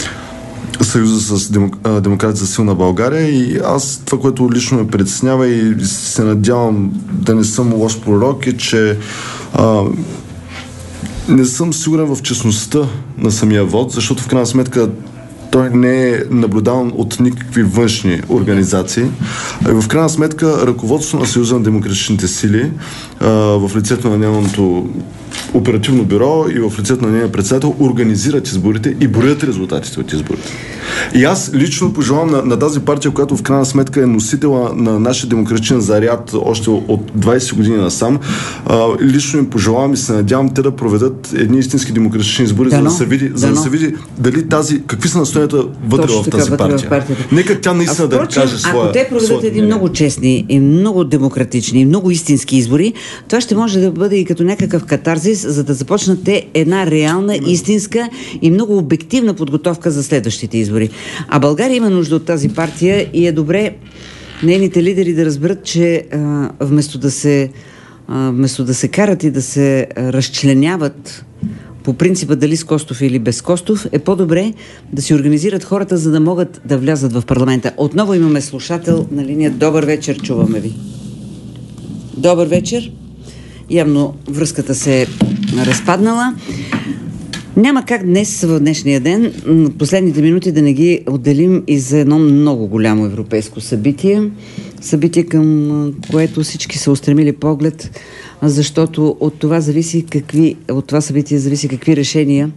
Съюза с Демокрация за силна България, и аз това, което лично ме притеснява и се надявам да не съм лош пророк, е, че не съм сигурен в честността на самия вод, защото в крайна сметка той не е наблюдаван от никакви външни организации. В крайна сметка ръководството на Съюза на демократичните сили в лицето на нейното оперативно бюро и в лицето на нейния председател организират изборите и броят резултатите от изборите. И аз лично пожелавам на тази партия, която в крайна сметка е носител на нашия демократичен заряд още от 20 години насам, лично им пожелавам и се надявам те да проведат едни истински демократични избори, за да се види дали какви са настоянията вътре в тази партия. Нека тя наистина да каже своя. Ако те проведат едни много честни и много демократични и много истински избори, това ще може да бъде и като някакъв катарзис базис, за да започнат те една реална, истинска и много обективна подготовка за следващите избори. А България има нужда от тази партия и е добре нейните лидери да разберат, че вместо да се карат и да се разчленяват по принципа дали с Костов или без Костов, е по-добре да си организират хората, за да могат да влязат в парламента. Отново имаме слушател на линия. Добър вечер, чуваме ви. Добър вечер. Явно връзката се е разпаднала. Няма как днес, в днешния ден, последните минути да не ги отделим и за едно много голямо европейско събитие. Събитие, към което всички са устремили поглед, защото от това събитие зависи какви решения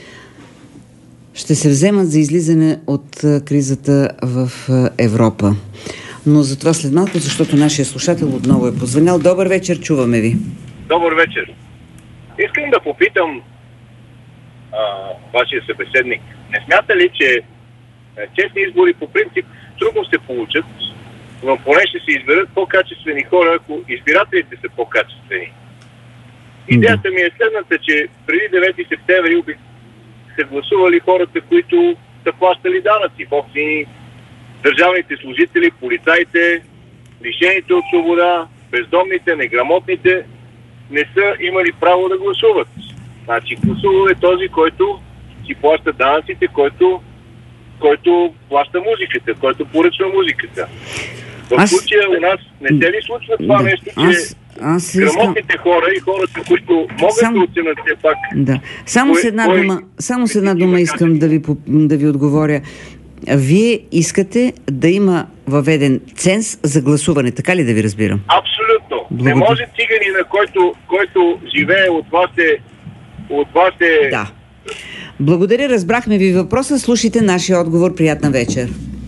ще се вземат за излизане от кризата в Европа. Но за това след малко, защото нашия слушател отново е позвънял. Добър вечер, чуваме ви. Добър вечер. Искам да попитам вашия събеседник. Не смята ли, че честни избори по принцип трудно се получат, но поне ще се изберат по-качествени хора, ако избирателите са по-качествени? Идеята ми е следната, че преди 9 септември са гласували хората, които са плащали данъци, общини, държавните служители, полицаите, лишените от свобода, бездомните, неграмотните не са имали право да гласуват. Значи гласувал е този, който си плаща данъците, който плаща музиката, който поръчва музиката. В случая у нас не се ли случва това нещо, че грамотните хора и хората, които могат да оценят все пак... Да. Само с една дума искам да ви отговоря. Вие искате да има въведен ценз за гласуване, така ли да ви разбирам? Абсолютно. Не може циганина, който живее от вас е... Да. Благодаря, разбрахме ви въпроса. Слушайте нашия отговор. Приятна вечер.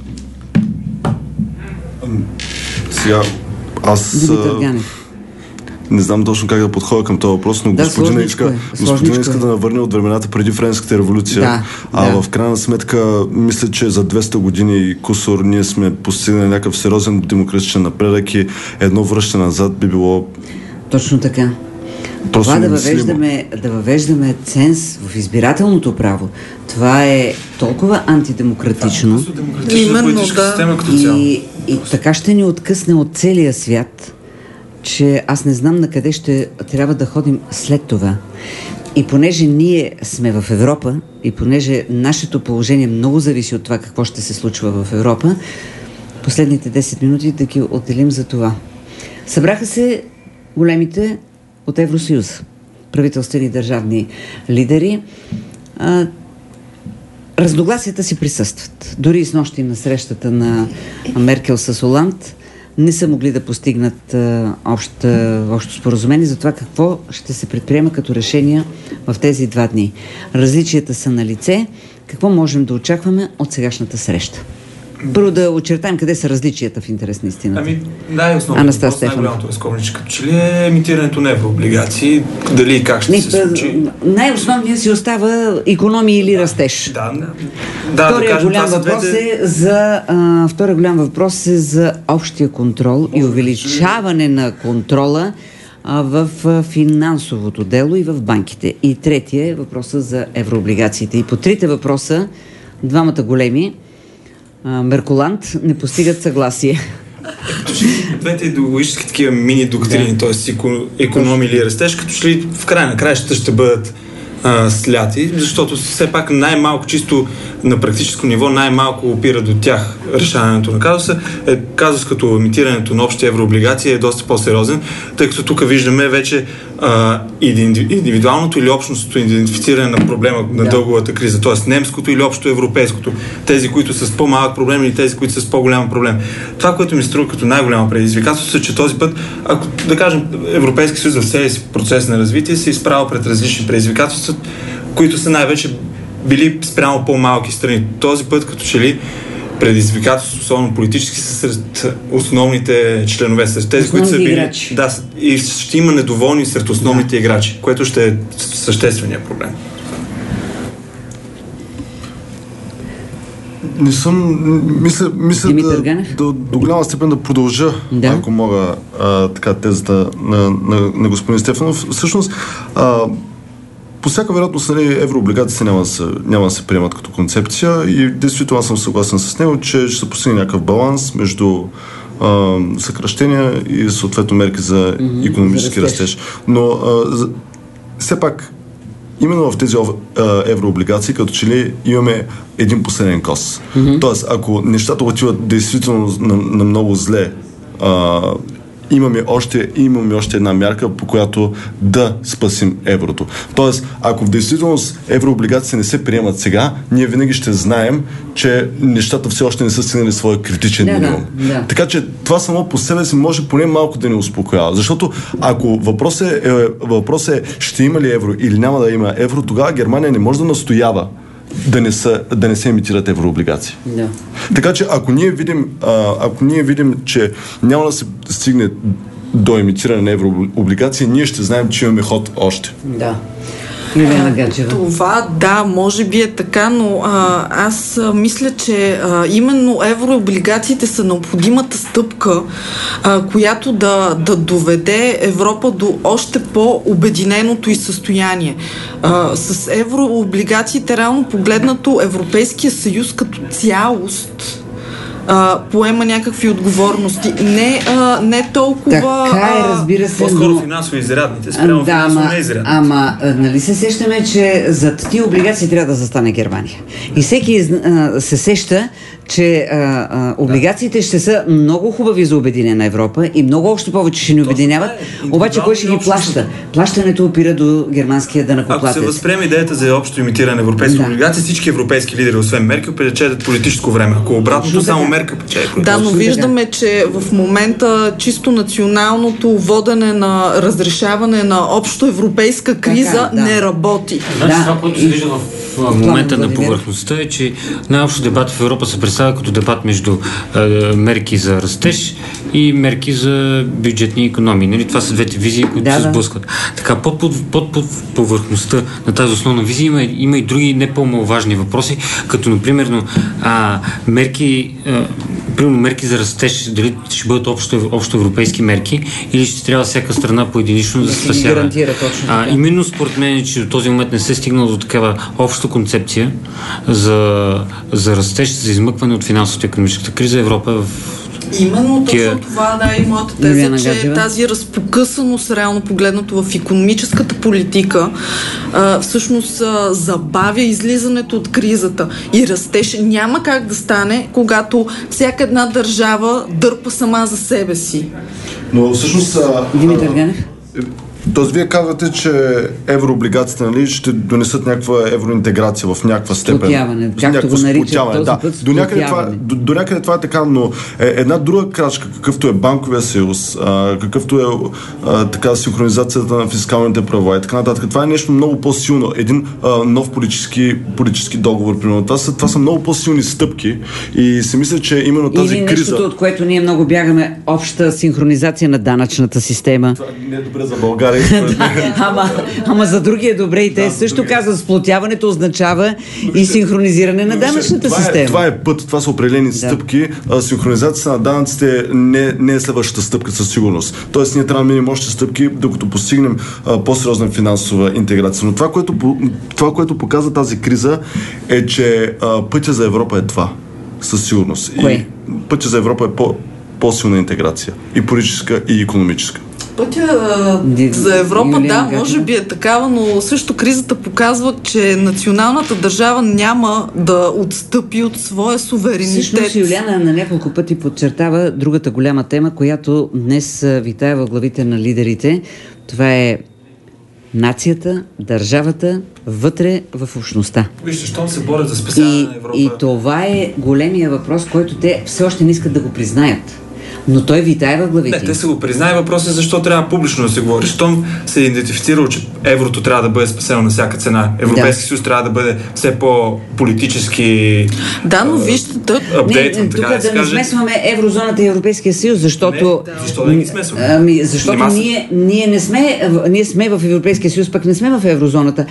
Сега, аз... Не знам точно как да подходя към този въпрос, но господина иска да навърне от времената преди Френската революция. В крайна сметка, мисля, че за 200 години и кусор ние сме постигнали някакъв сериозен демократичен напредък и едно връщане назад би било... Точно така. Това да въвеждаме ценз в избирателното право, това е толкова антидемократично. Именно, да. И така ще ни откъсне от целия свят, че аз не знам на къде ще трябва да ходим след това. И понеже ние сме в Европа, и понеже нашето положение много зависи от това какво ще се случва в Европа, последните 10 минути да ги отделим за това. Събраха се големите от Евросъюз, правителствени държавни лидери. Разногласията си присъстват. Дори и снощи на срещата на Меркел с Оланд не са могли да постигнат общо споразумение за това какво ще се предприема като решения в тези 2 дни. Различията са на лице. Какво можем да очакваме от сегашната среща? Първо да очертаем къде са различията в интерес на истината. Най-основното въпрос, най-голямото разковниче, като че ли е емитирането на еврооблигации, дали и как ще се случи? Най-основният си остава икономия или растеж. Втория голям въпрос е за общия контрол и увеличаване на контрола в финансовото дело и в банките. И третия е въпроса за еврооблигациите. И по трите въпроса двамата големи Меркулант не постигат съгласие. Двете идеологически такива мини-доктрини, т.е. икономия или растеж, като че ли в края на краищата ще бъдат сляти, защото все пак най-малко, чисто на практическо ниво, най-малко опира до тях решаването на казуса. Казус като емитирането на общи еврооблигации е доста по-сериозен, тъй като тук виждаме вече индивидуалното или общностното идентифициране на проблема на дълговата криза, т.е. немското или общо европейското. Тези, които са с по-малък проблем или тези, които са с по-голям проблем. Това, което ми струва като най-голямо предизвикателство е, че този път, ако да кажем Европейски съюз в целия си процес на развитие се изправя пред различни предизвикателства, които са най-вече били спрямо по-малки страни. Този път, като че ли предизвикателство, особено политически, са сред основните членове, сред тези, които са били... Да, и ще има недоволни сред основните играчи, което ще е същественият проблем. Не съм... Мисля до голяма степен да продължа, ако мога, така тезата на господин Стефанов. Всъщност, по всяка вероятност, еврооблигациите няма да се приемат като концепция и действително аз съм съгласен с него, че ще се постигне някакъв баланс между съкращения и съответно мерки за икономически растеж. Но все пак именно в тези еврооблигации, като че ли имаме един последен кос. Тоест, ако нещата отиват действително на много зле, имаме още една мярка, по която да спасим еврото. Тоест, ако в действителност еврооблигации не се приемат сега, ние винаги ще знаем, че нещата все още не са стигнали своя критичен минимум. Така че това само по себе си може поне малко да ни успокоява. Защото ако въпрос е ще има ли евро или няма да има евро, тогава Германия не може да настоява да не се емитират еврооблигации. Така че ако ние видим, че няма да се стигне до емитиране на еврооблигации, ние ще знаем, че имаме ход още. Това може би е така, но аз мисля, че именно еврооблигациите са необходимата стъпка, която да доведе Европа до още по-обединеното й състояние. С еврооблигациите, реално погледнато, Европейския съюз като цялост поема някакви отговорности. Не толкова... Така е, разбира се. По-скоро финансово изрядните, спрямо финансово неизрядните. Ама, нали се сещаме, че зад тия облигации трябва да застане Германия. И всеки се сеща, че облигациите ще са много хубави за обединена Европа и много още повече ще ни обединяват, обаче кой ще ги плаща? Плащането опира до германския данъкоплатец. Ако се възприеме идеята за общо имитиране на европейски облигации, всички европейски лидери, освен Меркел, печелят политическо време. Ако обратното, само Меркел печели. Но виждаме, че в момента чисто националното водене на разрешаване на общо европейска криза не работи. Това, което се вижда в момента на повърхността е, че най-общо дебат в Европа се представя като дебат между мерки за растеж и мерки за бюджетни икономии. Нали? Това са двете визии, които се сблъскват. Така, под повърхността на тази основна визия има и други не по-маловажни въпроси, като например мерки за растеж, дали ще бъдат общо европейски мерки или ще трябва всяка страна по-единично да се спасява. Именно според мен, че до този момент не се е стигнал до такава обща концепция за растеж, за измъкване от финансовата и икономическата криза. Европа в Именно точно това, и моята теза, че тази разпокъсаност, реално погледнато в икономическата политика, всъщност забавя излизането от кризата и растеж няма как да стане, когато всяка една държава дърпа сама за себе си. Но всъщност... Димитър Ганев? Тоест, вие казвате, че еврооблигациите ще донесат някаква евроинтеграция в някаква степен. Сплотяване, както го наричат този път, до някъде това е така, но една друга крачка, какъвто е банковия съюз, какъвто е така синхронизацията на фискалните права и така нататък. Това е нещо много по-силно. Един нов политически договор, примерно. Това са много по-силни стъпки и си мисля, че именно тази или криза... Или нещото, от което ние много бягаме, обща синхронизация на данъчната система. Това не е добре за България. Ама за други е добре и те също казват, сплотяването означава и синхронизиране на данъчната система. Това е път, това са определени стъпки. Синхронизацията на данъците не е следващата стъпка със сигурност. Тоест ние трябва да минем още стъпки, докато постигнем по-сериозна финансова интеграция. Но това, което показва тази криза е, че пътя за Европа е това. Със сигурност. И пътя за Европа е по-силна интеграция. И политическа, и икономическа. Пътя за Европа, може би е такава, но също кризата показва, че националната държава няма да отстъпи от своя суверенитет. Всъщност Юлиана на няколко пъти подчертава другата голяма тема, която днес витае в главите на лидерите. Това е нацията, държавата, вътре в общността. Вижте, щом се борят за спасяване на Европа. И това е големия въпрос, който те все още не искат да го признаят. Но той витае в главите. Не, те са го признали. Въпросът е защо трябва публично да се говори. Щом се е идентифицирало, че еврото трябва да бъде спасено на всяка цена. Европейски съюз трябва да бъде все по-политически но вижте, апдейтван, тук да не смесваме еврозоната и Европейския съюз, защото... Защо да ги смесваме? Защото ние сме в Европейския съюз, пък не сме в еврозоната.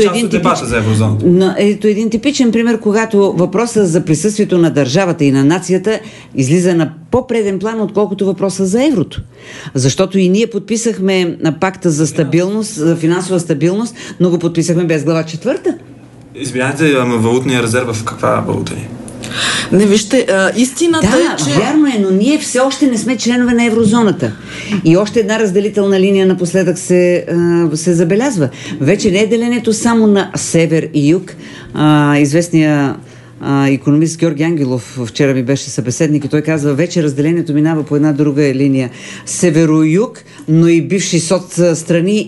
Ето един типичен пример, когато въпросът за присъствието на държавата и на нацията излиза на по-преден план, отколкото въпроса за еврото. Защото и ние подписахме пакта за стабилност, за финансова стабилност, но го подписахме без глава 4. Извинявайте, валутния резерв в каква валута ни? Не, вижте, истината е, че... вярно е, но ние все още не сме членове на еврозоната. И още една разделителна линия напоследък се забелязва. Вече не е делението само на север и юг. Известния икономист Георги Ангелов вчера ми беше събеседник и той казва, вече разделението минава по една друга линия. Северо-юг, но и бивши СОТ страни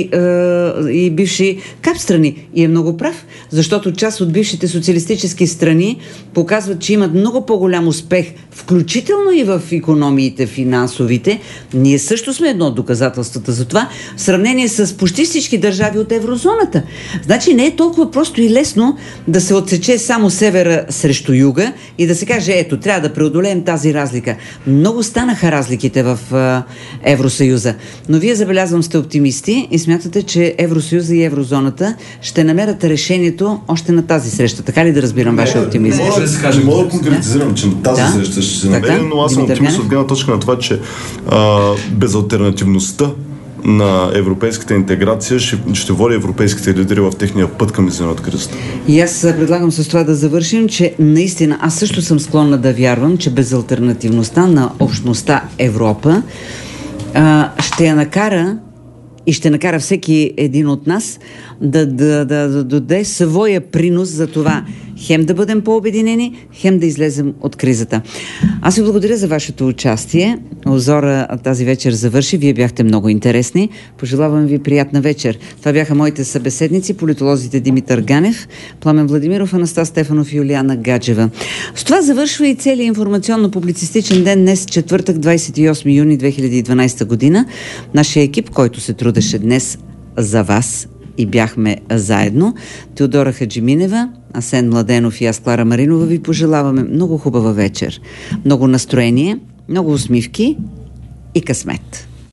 и бивши КАП страни. И е много прав, защото част от бившите социалистически страни показват, че имат много по-голям успех, включително и в икономиите финансовите. Ние също сме едно от доказателствата за това, в сравнение с почти всички държави от еврозоната. Значи не е толкова просто и лесно да се отсече само севера срещу юга и да се каже, ето, трябва да преодолеем тази разлика. Много станаха разликите в Евросъюза. Но вие, забелязвам, сте оптимисти и смятате, че Евросъюза и еврозоната ще намерят решението още на тази среща. Така ли да разбирам вашия оптимизъм? Мога да конкретизирам, че на тази среща ще се намери, но аз съм оптимист от гледна точка на това, че безалтернативността на европейската интеграция ще води европейските лидери в техния път към излизане от кризата. И аз предлагам с това да завършим, че наистина аз също съм склонна да вярвам, че безалтернативността на общността Европа ще я накара и ще накара всеки един от нас да даде своя принос за това хем да бъдем по-обединени, хем да излезем от кризата. Аз ви благодаря за вашето участие. Озора тази вечер завърши. Вие бяхте много интересни. Пожелавам ви приятна вечер. Това бяха моите събеседници, политолозите Димитър Ганев, Пламен Владимиров, Анастас Стефанов и Юлиана Гаджева. С това завършва и целият информационно-публицистичен ден днес, четвъртък, 28 юни 2012 година. Нашия екип, който се трудеше днес за вас и бяхме заедно, Теодора Хаджиминева, Асен Младенов и аз, Клара Маринова, ви пожелаваме много хубава вечер, много настроение, много усмивки и късмет.